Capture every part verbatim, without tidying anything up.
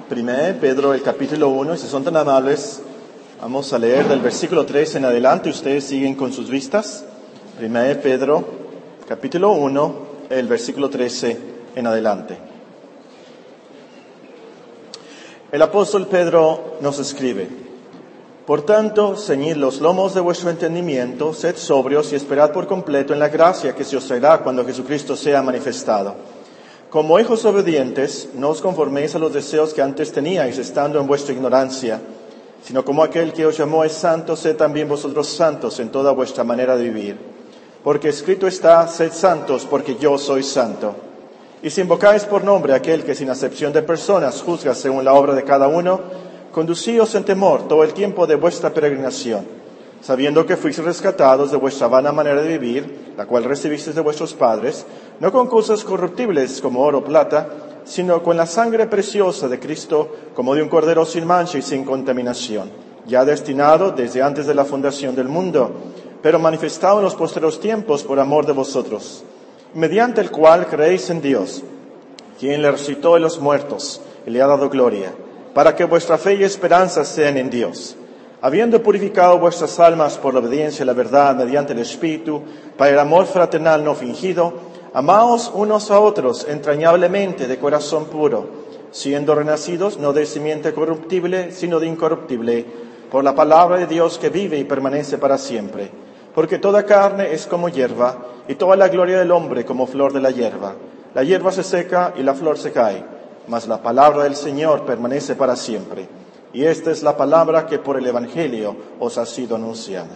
primera de Pedro, el capítulo uno, y si son tan amables, vamos a leer del versículo tres en adelante. Ustedes siguen con sus vistas. primera de Pedro, capítulo uno, el versículo trece en adelante. El apóstol Pedro nos escribe: Por tanto, ceñid los lomos de vuestro entendimiento, sed sobrios y esperad por completo en la gracia que se os traerá cuando Jesucristo sea manifestado. Como hijos obedientes, no os conforméis a los deseos que antes teníais, estando en vuestra ignorancia, sino como aquel que os llamó es santo, sed también vosotros santos en toda vuestra manera de vivir. Porque escrito está: sed santos, porque yo soy santo. Y si invocáis por nombre a aquel que sin acepción de personas juzga según la obra de cada uno, conducíos en temor todo el tiempo de vuestra peregrinación, sabiendo que fuisteis rescatados de vuestra vana manera de vivir, la cual recibisteis de vuestros padres, no con cosas corruptibles como oro o plata, sino con la sangre preciosa de Cristo, como de un cordero sin mancha y sin contaminación, ya destinado desde antes de la fundación del mundo, pero manifestado en los postreros tiempos por amor de vosotros, mediante el cual creéis en Dios, quien le resucitó de los muertos y le ha dado gloria, para que vuestra fe y esperanza sean en Dios, habiendo purificado vuestras almas por la obediencia a la verdad mediante el Espíritu, para el amor fraternal no fingido, amaos unos a otros entrañablemente de corazón puro, siendo renacidos no de simiente corruptible, sino de incorruptible, por la palabra de Dios que vive y permanece para siempre. Porque toda carne es como hierba, y toda la gloria del hombre como flor de la hierba. La hierba se seca y la flor se cae, mas la palabra del Señor permanece para siempre. Y esta es la palabra que por el Evangelio os ha sido anunciada.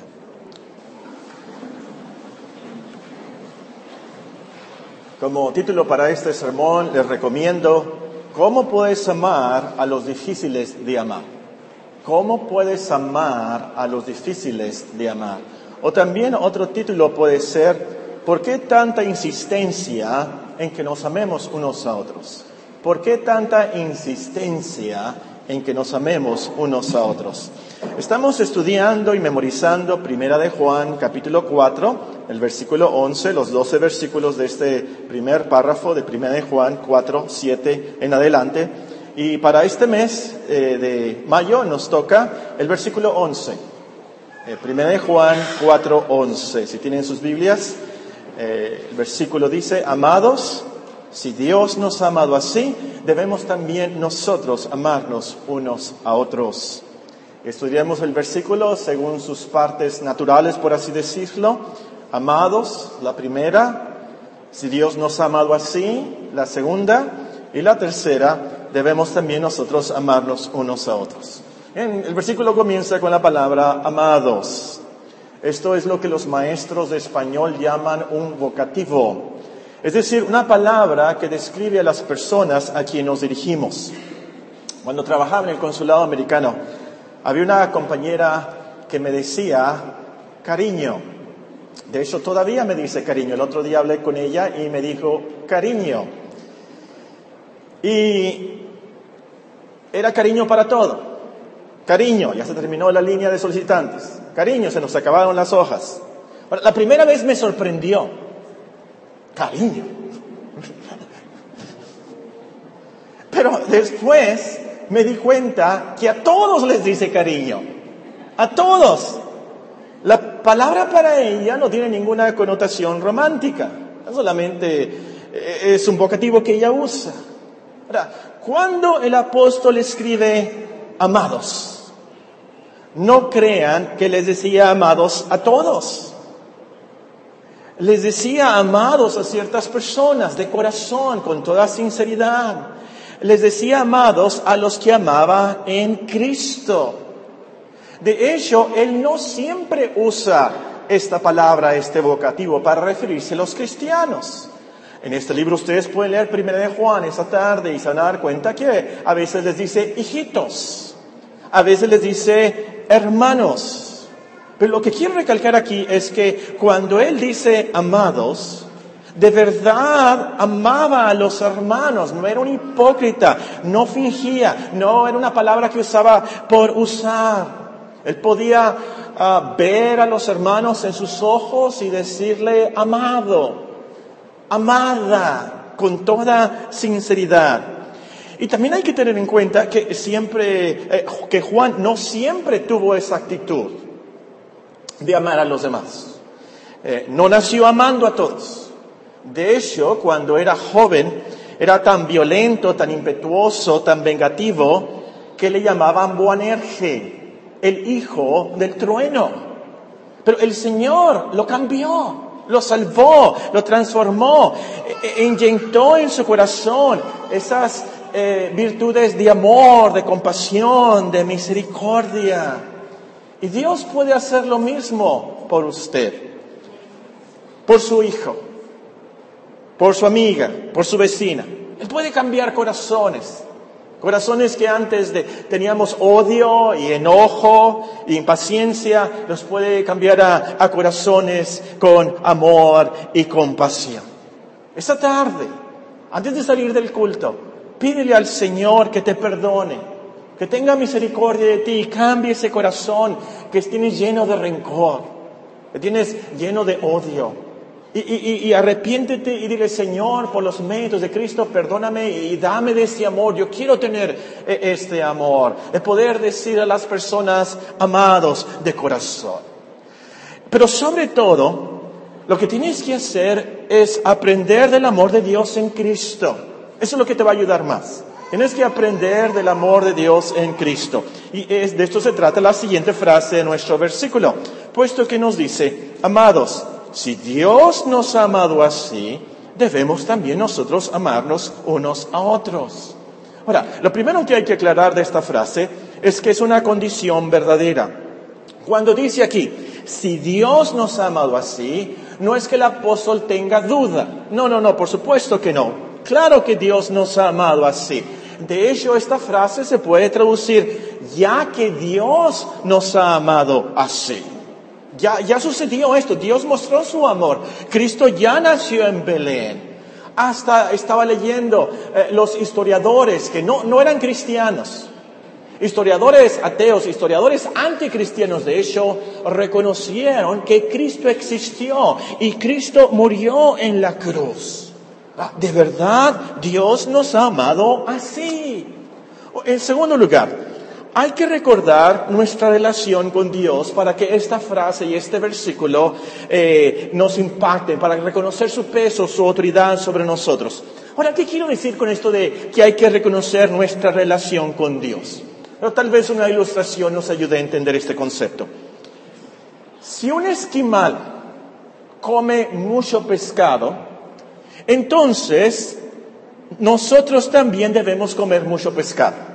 Como título para este sermón les recomiendo: ¿cómo puedes amar a los difíciles de amar? ¿Cómo puedes amar a los difíciles de amar? O también otro título puede ser: ¿por qué tanta insistencia en que nos amemos unos a otros? ¿Por qué tanta insistencia en que nos amemos unos a otros? Estamos estudiando y memorizando Primera de Juan, capítulo cuatro, el versículo once, los doce versículos de este primer párrafo de Primera de Juan cuatro, siete en adelante. Y para este mes eh, de mayo nos toca el versículo once. Eh, Primera de Juan cuatro, once. Si tienen sus Biblias, eh, el versículo dice: Amados, si Dios nos ha amado así, debemos también nosotros amarnos unos a otros. Estudiamos el versículo según sus partes naturales, por así decirlo. Amados, la primera. Si Dios nos ha amado así, la segunda. Y la tercera, debemos también nosotros amarnos unos a otros. Bien, el versículo comienza con la palabra amados. Esto es lo que los maestros de español llaman un vocativo. Es decir, una palabra que describe a las personas a quien nos dirigimos. Cuando trabajaba en el consulado americano, había una compañera que me decía cariño. De hecho, todavía me dice cariño. El otro día hablé con ella y me dijo cariño. Y era cariño para todo. Cariño, ya se terminó la línea de solicitantes. Cariño, se nos acabaron las hojas. Ahora, la primera vez me sorprendió. Cariño. Pero después me di cuenta que a todos les dice cariño. A todos. La palabra para ella no tiene ninguna connotación romántica. Solamente es un vocativo que ella usa. Ahora, cuando el apóstol escribe amados, no crean que les decía amados a todos. Les decía amados a ciertas personas de corazón, con toda sinceridad. Les decía amados a los que amaba en Cristo. De hecho, él no siempre usa esta palabra, este vocativo, para referirse a los cristianos. En este libro ustedes pueden leer Primera de Juan esta tarde y se van a dar cuenta que a veces les dice hijitos, a veces les dice hermanos. Pero lo que quiero recalcar aquí es que cuando él dice amados, de verdad amaba a los hermanos, no era un hipócrita, no fingía, no era una palabra que usaba por usar. Él podía uh, ver a los hermanos en sus ojos y decirle amado, amada, con toda sinceridad. Y también hay que tener en cuenta que siempre, eh, que Juan no siempre tuvo esa actitud de amar a los demás. Eh, no nació amando a todos. De hecho, cuando era joven, era tan violento, tan impetuoso, tan vengativo, que le llamaban Boanerge, el hijo del trueno. Pero el Señor lo cambió, lo salvó, lo transformó, e- e- inyectó en su corazón esas eh, virtudes de amor, de compasión, de misericordia. Y Dios puede hacer lo mismo por usted, por su hijo, por su amiga, por su vecina. Él puede cambiar corazones. Corazones que antes de, teníamos odio y enojo y impaciencia, los puede cambiar a, a corazones con amor y compasión. Esta tarde, antes de salir del culto, pídele al Señor que te perdone, que tenga misericordia de ti y cambie ese corazón que tienes lleno de rencor, que tienes lleno de odio. Y, y, y arrepiéntete y dile, Señor, por los méritos de Cristo, perdóname y dame de ese amor. Yo quiero tener este amor, de poder decir a las personas amados de corazón. Pero sobre todo, lo que tienes que hacer es aprender del amor de Dios en Cristo. Eso es lo que te va a ayudar más. Tienes que aprender del amor de Dios en Cristo. Y es, de esto se trata la siguiente frase de nuestro versículo, puesto que nos dice, amados, si Dios nos ha amado así, debemos también nosotros amarnos unos a otros. Ahora, lo primero que hay que aclarar de esta frase es que es una condición verdadera. Cuando dice aquí, si Dios nos ha amado así, no es que el apóstol tenga duda. No, no, no, por supuesto que no. Claro que Dios nos ha amado así. De hecho, esta frase se puede traducir, ya que Dios nos ha amado así. Ya, ya sucedió esto, Dios mostró su amor. Cristo ya nació en Belén. Hasta estaba leyendo eh, los historiadores que no, no eran cristianos. Historiadores ateos, historiadores anticristianos, de hecho, reconocieron que Cristo existió y Cristo murió en la cruz. De verdad, Dios nos ha amado así. En segundo lugar, hay que recordar nuestra relación con Dios para que esta frase y este versículo eh, nos impacten, para reconocer su peso, su autoridad sobre nosotros. Ahora, ¿qué quiero decir con esto de que hay que reconocer nuestra relación con Dios? Pero tal vez una ilustración nos ayude a entender este concepto. Si un esquimal come mucho pescado, entonces nosotros también debemos comer mucho pescado.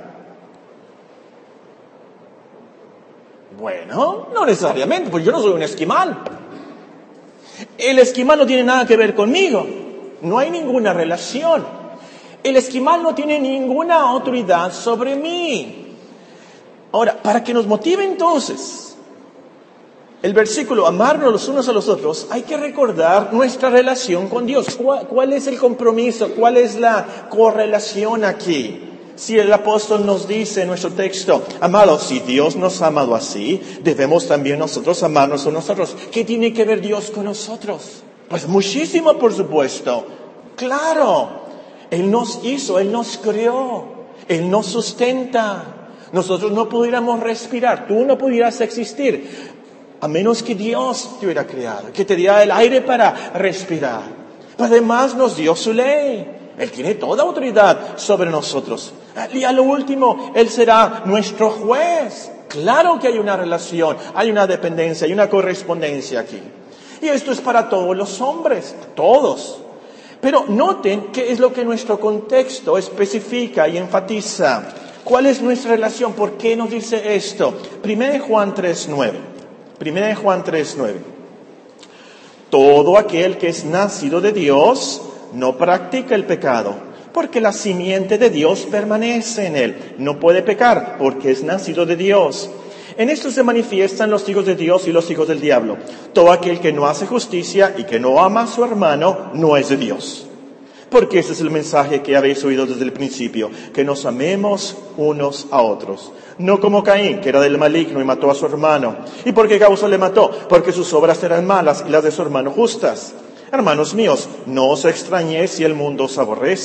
Bueno, no necesariamente, pues yo no soy un esquimal. El esquimal no tiene nada que ver conmigo. No hay ninguna relación. El esquimal no tiene ninguna autoridad sobre mí. Ahora, para que nos motive entonces el versículo, amarnos los unos a los otros, hay que recordar nuestra relación con Dios. ¿Cuál, cuál es el compromiso? ¿Cuál es la correlación aquí? Si el apóstol nos dice en nuestro texto, amados, si Dios nos ha amado así, debemos también nosotros amarnos a nosotros. ¿Qué tiene que ver Dios con nosotros? Pues muchísimo, por supuesto. Claro, Él nos hizo, Él nos creó, Él nos sustenta. Nosotros no pudiéramos respirar, tú no pudieras existir, a menos que Dios te hubiera creado, que te diera el aire para respirar. Además nos dio su ley. Él tiene toda autoridad sobre nosotros. Y a lo último, Él será nuestro juez. Claro que hay una relación, hay una dependencia, hay una correspondencia aquí. Y esto es para todos los hombres, todos. Pero noten qué es lo que nuestro contexto especifica y enfatiza. ¿Cuál es nuestra relación? ¿Por qué nos dice esto? Primera de Juan tres nueve. Primera de Juan tres nueve. Todo aquel que es nacido de Dios no practica el pecado, porque la simiente de Dios permanece en él. No puede pecar, porque es nacido de Dios. En esto se manifiestan los hijos de Dios y los hijos del diablo. Todo aquel que no hace justicia y que no ama a su hermano, no es de Dios. Porque ese es el mensaje que habéis oído desde el principio, que nos amemos unos a otros. No como Caín, que era del maligno y mató a su hermano. ¿Y por qué causa le mató? Porque sus obras eran malas y las de su hermano justas. Hermanos míos, no os extrañéis si el mundo os aborrece.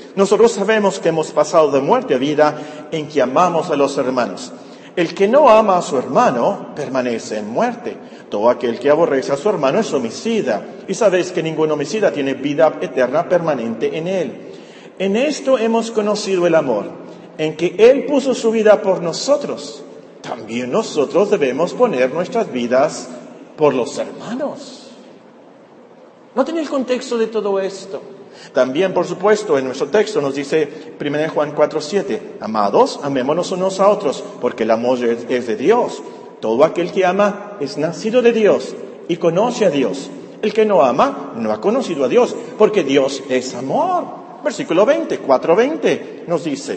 Nosotros sabemos que hemos pasado de muerte a vida en que amamos a los hermanos. El que no ama a su hermano permanece en muerte. Todo aquel que aborrece a su hermano es homicida. Y sabéis que ningún homicida tiene vida eterna permanente en él. En esto hemos conocido el amor, en que Él puso su vida por nosotros. También nosotros debemos poner nuestras vidas por los hermanos. Noten el contexto de todo esto. También, por supuesto, en nuestro texto nos dice primera de Juan cuatro siete, amados, amémonos unos a otros, porque el amor es, es de Dios. Todo aquel que ama es nacido de Dios y conoce a Dios. El que no ama no ha conocido a Dios, porque Dios es amor. Versículo veinte, cuatro veinte nos dice,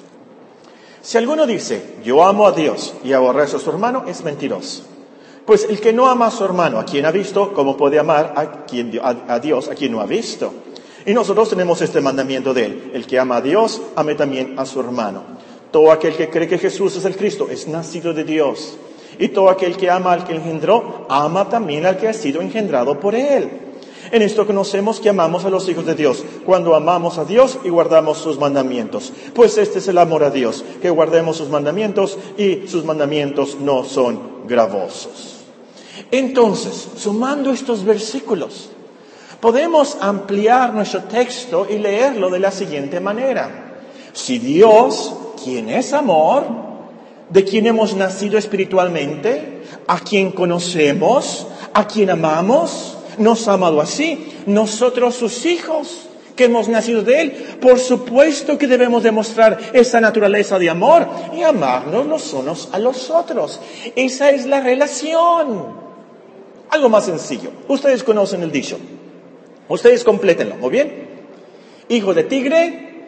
si alguno dice, yo amo a Dios y aborrece a su hermano, es mentiroso. Pues el que no ama a su hermano, a quien ha visto, ¿cómo puede amar a, quien, a, a Dios, a quien no ha visto? Y nosotros tenemos este mandamiento de Él. El que ama a Dios, ame también a su hermano. Todo aquel que cree que Jesús es el Cristo es nacido de Dios. Y todo aquel que ama al que engendró, ama también al que ha sido engendrado por Él. En esto conocemos que amamos a los hijos de Dios, cuando amamos a Dios y guardamos sus mandamientos. Pues este es el amor a Dios, que guardemos sus mandamientos y sus mandamientos no son gravosos. Entonces, sumando estos versículos, podemos ampliar nuestro texto y leerlo de la siguiente manera. Si Dios, quien es amor, de quien hemos nacido espiritualmente, a quien conocemos, a quien amamos, nos ha amado así, nosotros sus hijos, que hemos nacido de Él, por supuesto que debemos demostrar esa naturaleza de amor y amarnos los unos a los otros. Esa es la relación. Algo más sencillo. Ustedes conocen el dicho. Ustedes complétenlo, ¿muy bien? Hijo de tigre,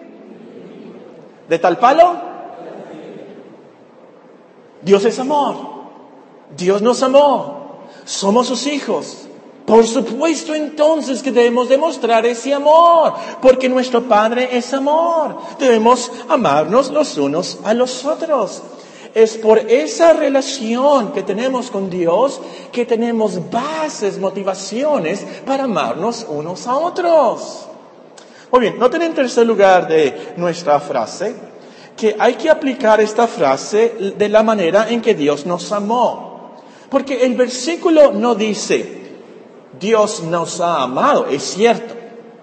de tal palo. Dios es amor. Dios nos amó. Somos sus hijos. Por supuesto entonces que debemos demostrar ese amor, porque nuestro Padre es amor. Debemos amarnos los unos a los otros. Es por esa relación que tenemos con Dios que tenemos bases, motivaciones para amarnos unos a otros. Muy bien, noten en tercer lugar de nuestra frase que hay que aplicar esta frase de la manera en que Dios nos amó. Porque el versículo no dice Dios nos ha amado, es cierto.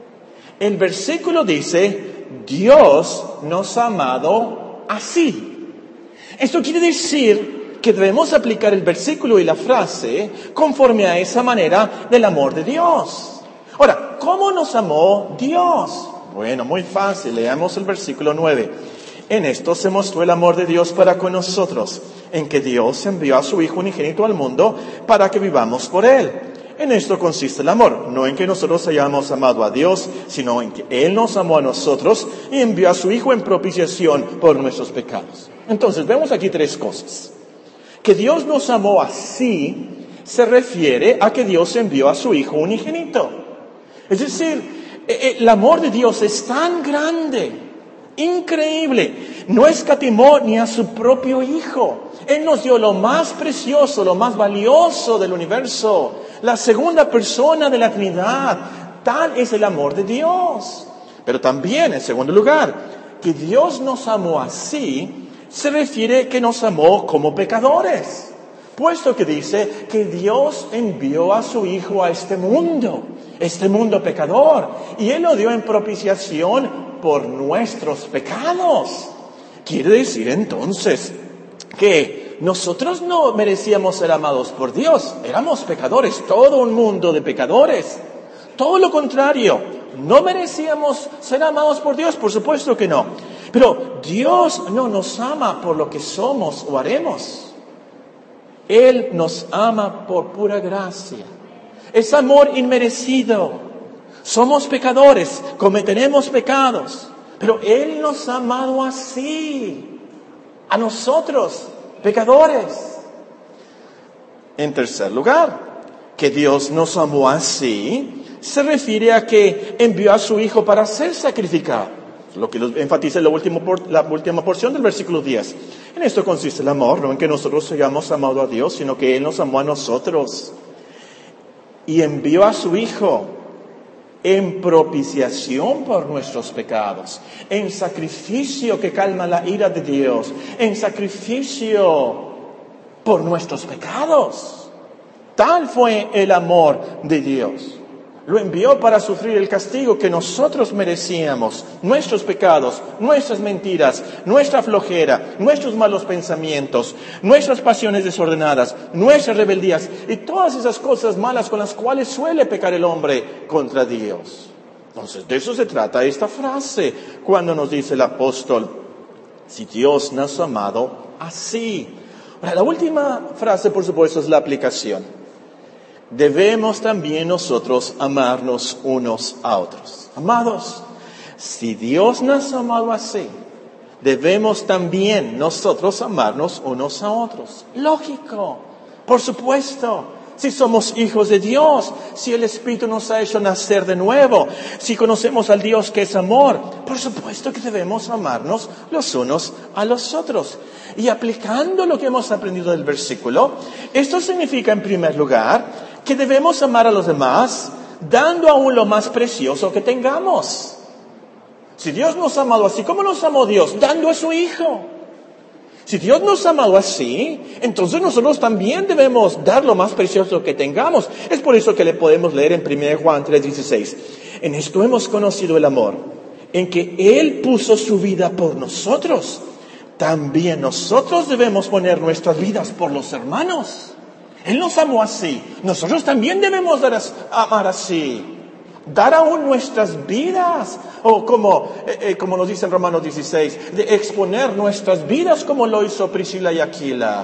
El versículo dice, Dios nos ha amado así. Esto quiere decir que debemos aplicar el versículo y la frase conforme a esa manera del amor de Dios. Ahora, ¿cómo nos amó Dios? Bueno, muy fácil, leamos el versículo nueve. En esto se mostró el amor de Dios para con nosotros, en que Dios envió a su Hijo unigénito al mundo para que vivamos por Él. En esto consiste el amor, no en que nosotros hayamos amado a Dios, sino en que Él nos amó a nosotros y envió a su Hijo en propiciación por nuestros pecados. Entonces, vemos aquí tres cosas. Que Dios nos amó así se refiere a que Dios envió a su Hijo unigénito. Es decir, el amor de Dios es tan grande, increíble, no escatimó ni a su propio Hijo. Él nos dio lo más precioso, lo más valioso del universo, la segunda persona de la Trinidad. Tal es el amor de Dios. Pero también, en segundo lugar, que Dios nos amó así, se refiere que nos amó como pecadores. Puesto que dice que Dios envió a su Hijo a este mundo, este mundo pecador, y Él lo dio en propiciación por nuestros pecados. Quiere decir entonces que nosotros no merecíamos ser amados por Dios, éramos pecadores, todo un mundo de pecadores. Todo lo contrario, no merecíamos ser amados por Dios, por supuesto que no. Pero Dios no nos ama por lo que somos o haremos. Él nos ama por pura gracia. Es amor inmerecido. Somos pecadores, cometeremos pecados, pero Él nos ha amado así, a nosotros, pecadores. En tercer lugar, que Dios nos amó así, se refiere a que envió a su Hijo para ser sacrificado. Lo que enfatiza la última, la última porción del versículo diez. En esto consiste el amor, no en que nosotros hayamos amado a Dios, sino que Él nos amó a nosotros y envió a su Hijo en propiciación por nuestros pecados, en sacrificio que calma la ira de Dios, en sacrificio por nuestros pecados. Tal fue el amor de Dios. Lo envió para sufrir el castigo que nosotros merecíamos, nuestros pecados, nuestras mentiras, nuestra flojera, nuestros malos pensamientos, nuestras pasiones desordenadas, nuestras rebeldías y todas esas cosas malas con las cuales suele pecar el hombre contra Dios. Entonces, de eso se trata esta frase cuando nos dice el apóstol, si Dios nos ha amado así. Ahora, la última frase, por supuesto, es la aplicación. Debemos también nosotros amarnos unos a otros. Amados, si Dios nos ha amado así, debemos también nosotros amarnos unos a otros. Lógico, por supuesto. Si somos hijos de Dios, si el Espíritu nos ha hecho nacer de nuevo, si conocemos al Dios que es amor, por supuesto que debemos amarnos los unos a los otros. Y aplicando lo que hemos aprendido del versículo, esto significa en primer lugar que debemos amar a los demás dando aún lo más precioso que tengamos. Si Dios nos ha amado así, ¿cómo nos amó Dios? Dando a su Hijo. Si Dios nos ha amado así, entonces nosotros también debemos dar lo más precioso que tengamos. Es por eso que le podemos leer en primera de Juan tres dieciséis. En esto hemos conocido el amor, en que Él puso su vida por nosotros. También nosotros debemos poner nuestras vidas por los hermanos. Él nos amó así. Nosotros también debemos dar a, amar así. Dar aún nuestras vidas. O como, eh, eh, como nos dice en Romanos dieciséis, de exponer nuestras vidas como lo hizo Priscila y Aquila.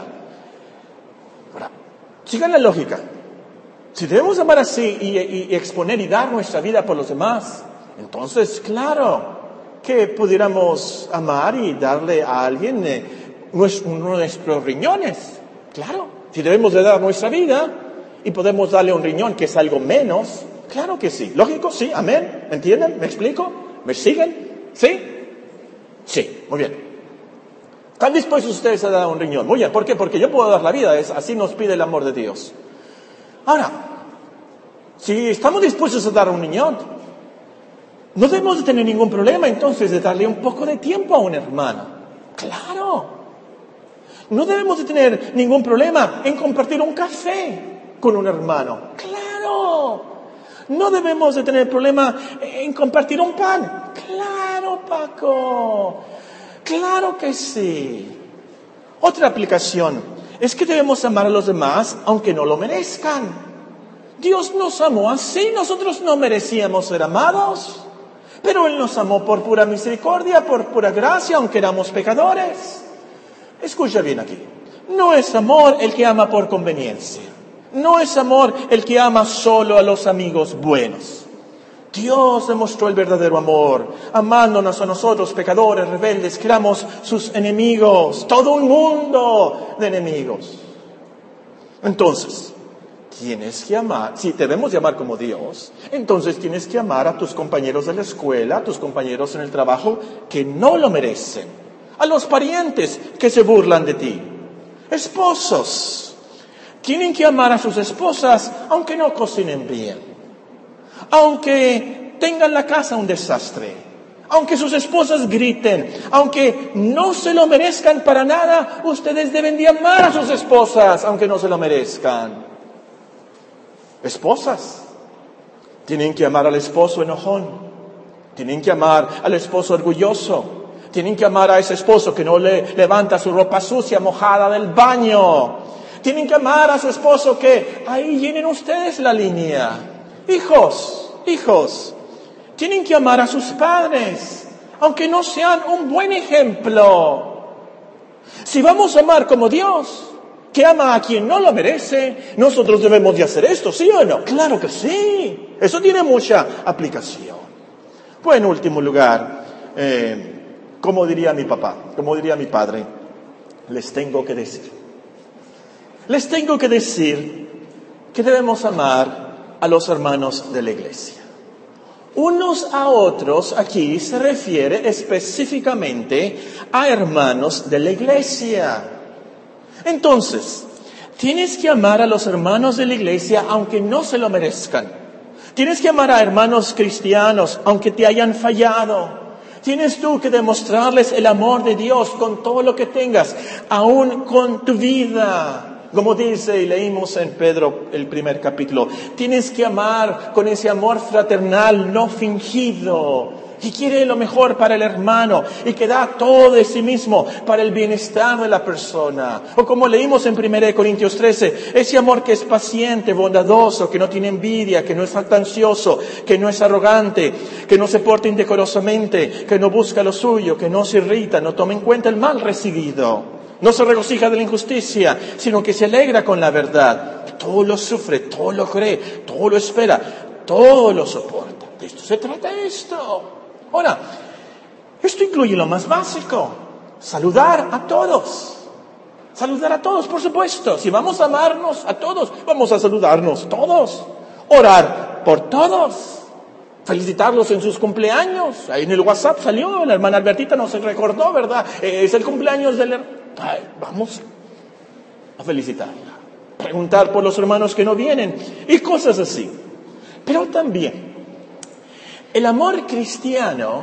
Ahora, sigan la lógica. Si debemos amar así y, y, y exponer y dar nuestra vida por los demás, entonces, claro, que pudiéramos amar y darle a alguien eh, nuestro, nuestros riñones. Claro. Si debemos de dar nuestra vida y podemos darle un riñón que es algo menos, claro que sí. ¿Lógico? Sí, amén. ¿Me entienden? ¿Me explico? ¿Me siguen? ¿Sí? Sí, muy bien. ¿Están dispuestos ustedes a dar un riñón? Muy bien, ¿por qué? Porque yo puedo dar la vida, es, así nos pide el amor de Dios. Ahora, si estamos dispuestos a dar un riñón, no debemos de tener ningún problema entonces de darle un poco de tiempo a un hermano. Claro. No debemos de tener ningún problema en compartir un café con un hermano. ¡Claro! No debemos de tener problema en compartir un pan. ¡Claro, Paco! ¡Claro que sí! Otra aplicación es que debemos amar a los demás aunque no lo merezcan. Dios nos amó así, nosotros no merecíamos ser amados, pero Él nos amó por pura misericordia, por pura gracia, aunque éramos pecadores. Escucha bien aquí. No es amor el que ama por conveniencia. No es amor el que ama solo a los amigos buenos. Dios demostró el verdadero amor, amándonos a nosotros, pecadores, rebeldes, que éramos sus enemigos. Todo un mundo de enemigos. Entonces, tienes que amar. Si debemos de amar como Dios, entonces tienes que amar a tus compañeros de la escuela, a tus compañeros en el trabajo, que no lo merecen. A los parientes que se burlan de ti. Esposos. Tienen que amar a sus esposas aunque no cocinen bien. Aunque tengan la casa un desastre. Aunque sus esposas griten. Aunque no se lo merezcan para nada. Ustedes deben de amar a sus esposas aunque no se lo merezcan. Esposas. Tienen que amar al esposo enojón. Tienen que amar al esposo orgulloso. Tienen que amar a ese esposo que no le levanta su ropa sucia, mojada del baño. Tienen que amar a su esposo que ahí llenen ustedes la línea. Hijos, hijos, tienen que amar a sus padres, aunque no sean un buen ejemplo. Si vamos a amar como Dios, que ama a quien no lo merece, nosotros debemos de hacer esto, ¿sí o no? Claro que sí. Eso tiene mucha aplicación. Pues en último lugar, eh, como diría mi papá, como diría mi padre, les tengo que decir. Les tengo que decir que debemos amar a los hermanos de la iglesia. Unos a otros aquí se refiere específicamente a hermanos de la iglesia. Entonces, tienes que amar a los hermanos de la iglesia aunque no se lo merezcan. Tienes que amar a hermanos cristianos, aunque te hayan fallado. Tienes tú que demostrarles el amor de Dios con todo lo que tengas, aún con tu vida. Como dice y leímos en Pedro el primer capítulo, tienes que amar con ese amor fraternal no fingido, que quiere lo mejor para el hermano y que da todo de sí mismo para el bienestar de la persona. O como leímos en primera Corintios trece, ese amor que es paciente, bondadoso, que no tiene envidia, que no es jactancioso, que no es arrogante, que no se porta indecorosamente, que no busca lo suyo, que no se irrita, no toma en cuenta el mal recibido. No se regocija de la injusticia, sino que se alegra con la verdad. Todo lo sufre, todo lo cree, todo lo espera, todo lo soporta. De esto se trata esto. Ahora, esto incluye lo más básico. Saludar a todos. Saludar a todos, por supuesto. Si vamos a amarnos a todos, vamos a saludarnos todos. Orar por todos. Felicitarlos en sus cumpleaños. Ahí en el WhatsApp salió, la hermana Albertita nos recordó, ¿verdad? Es el cumpleaños del hermano. Ay, vamos a felicitarla, preguntar por los hermanos que no vienen y cosas así. Pero también el amor cristiano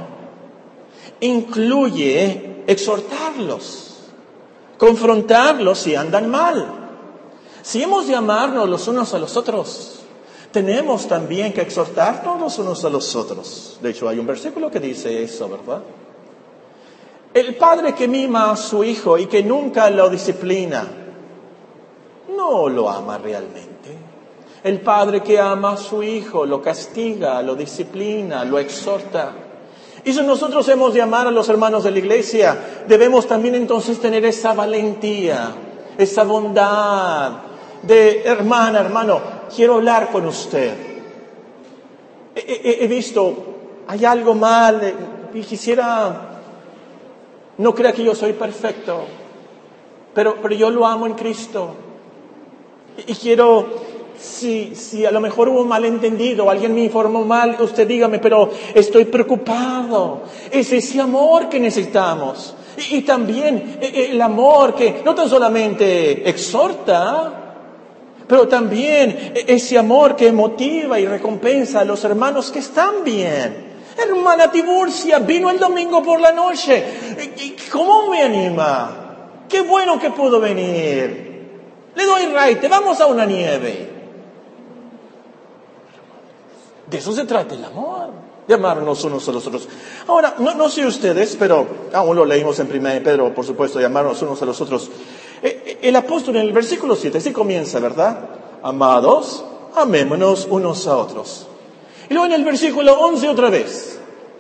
incluye exhortarlos, confrontarlos si andan mal. Si hemos de amarnos los unos a los otros, tenemos también que exhortarnos los unos a los otros. De hecho, hay un versículo que dice eso, ¿verdad? El padre que mima a su hijo y que nunca lo disciplina, no lo ama realmente. El padre que ama a su hijo lo castiga, lo disciplina, lo exhorta. Y si nosotros hemos de amar a los hermanos de la iglesia, debemos también entonces tener esa valentía, esa bondad de hermana, hermano, quiero hablar con usted. He, he, he visto, hay algo mal y quisiera... No crea que yo soy perfecto, pero, pero yo lo amo en Cristo. Y, y quiero, si, si a lo mejor hubo un malentendido, alguien me informó mal, usted dígame, pero estoy preocupado. Es ese amor que necesitamos. Y, y también el amor que no tan solamente exhorta, pero también ese amor que motiva y recompensa a los hermanos que están bien. Hermana Tiburcia vino el domingo por la noche. ¿Cómo me anima? Qué bueno que pudo venir. Le doy raite, vamos a una nieve. De eso se trata el amor, de amarnos unos a los otros. Ahora, no, no sé ustedes, pero aún lo leímos en primera de Pedro, por supuesto, de amarnos unos a los otros. El apóstol en el versículo siete, así comienza, ¿verdad? Amados, amémonos unos a otros. Y luego en el versículo once otra vez,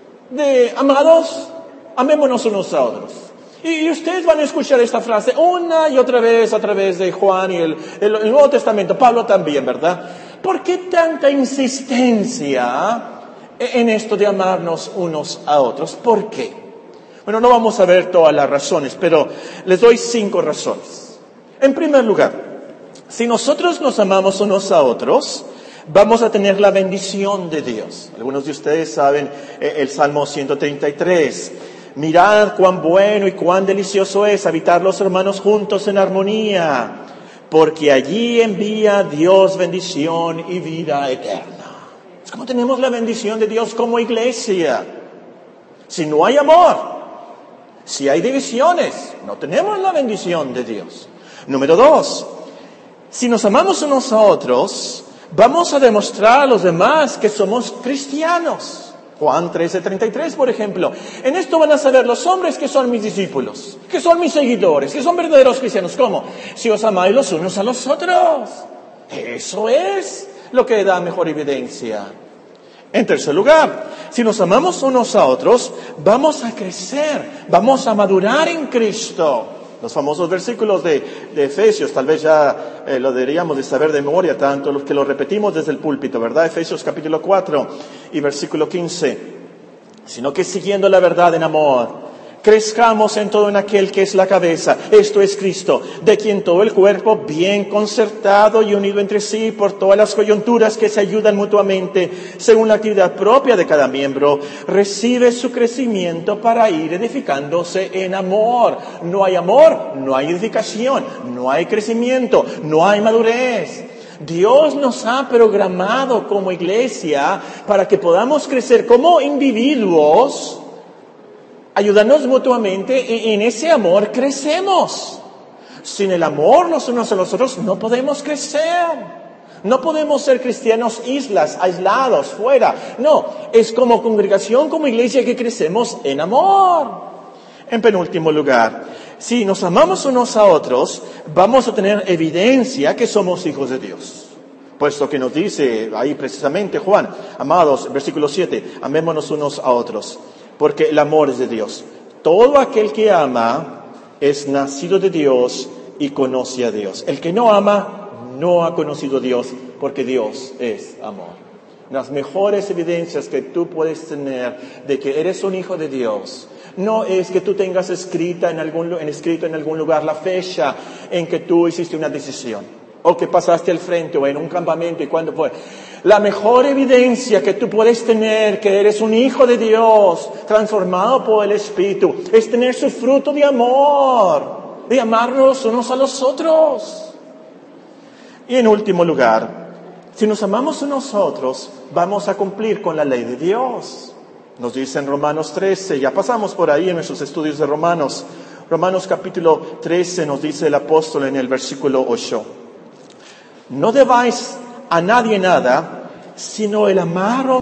de amados, amémonos unos a otros. Y ustedes van a escuchar esta frase una y otra vez a través de Juan y el, el, el Nuevo Testamento, Pablo también, ¿verdad? ¿Por qué tanta insistencia en esto de amarnos unos a otros? ¿Por qué? Bueno, no vamos a ver todas las razones, pero les doy cinco razones. En primer lugar, si nosotros nos amamos unos a otros, vamos a tener la bendición de Dios. Algunos de ustedes saben el Salmo ciento treinta y tres. Mirad cuán bueno y cuán delicioso es habitar los hermanos juntos en armonía, porque allí envía Dios bendición y vida eterna. Es como tenemos la bendición de Dios como iglesia. Si no hay amor, si hay divisiones, no tenemos la bendición de Dios. Número dos, si nos amamos unos a otros, vamos a demostrar a los demás que somos cristianos. Juan trece treinta y tres, por ejemplo. En esto van a saber los hombres que son mis discípulos, que son mis seguidores, que son verdaderos cristianos. ¿Cómo? Si os amáis los unos a los otros. Eso es lo que da mejor evidencia. En tercer lugar, si nos amamos unos a otros, vamos a crecer, vamos a madurar en Cristo. Los famosos versículos de, de Efesios, tal vez ya eh, lo deberíamos de saber de memoria, tanto los que lo repetimos desde el púlpito, ¿verdad? Efesios capítulo cuatro y versículo quince. Sino que siguiendo la verdad en amor, crezcamos en todo en aquel que es la cabeza, esto es Cristo, de quien todo el cuerpo, bien concertado y unido entre sí por todas las coyunturas que se ayudan mutuamente, según la actividad propia de cada miembro, recibe su crecimiento para ir edificándose en amor. No hay amor, no hay edificación, no hay crecimiento, no hay madurez. Dios nos ha programado como iglesia para que podamos crecer como individuos, ayudarnos mutuamente y en ese amor crecemos. Sin el amor los unos a los otros no podemos crecer. No podemos ser cristianos islas, aislados, fuera. No, es como congregación, como iglesia que crecemos en amor. En penúltimo lugar, si nos amamos unos a otros, vamos a tener evidencia que somos hijos de Dios. Puesto que nos dice ahí precisamente Juan, amados, versículo siete, amémonos unos a otros, porque el amor es de Dios. Todo aquel que ama es nacido de Dios y conoce a Dios. El que no ama no ha conocido a Dios, porque Dios es amor. Las mejores evidencias que tú puedes tener de que eres un hijo de Dios no es que tú tengas escrita en algún, en escrito en algún lugar la fecha en que tú hiciste una decisión, o que pasaste al frente, o en un campamento, y cuándo fue. La mejor evidencia que tú puedes tener que eres un hijo de Dios, transformado por el Espíritu, es tener su fruto de amor, de amarnos unos a los otros. Y en último lugar, si nos amamos unos a otros, vamos a cumplir con la ley de Dios. Nos dice en Romanos trece, ya pasamos por ahí en nuestros estudios de Romanos. Romanos capítulo trece nos dice el apóstol en el versículo ocho. No debáis a nadie nada, sino el amar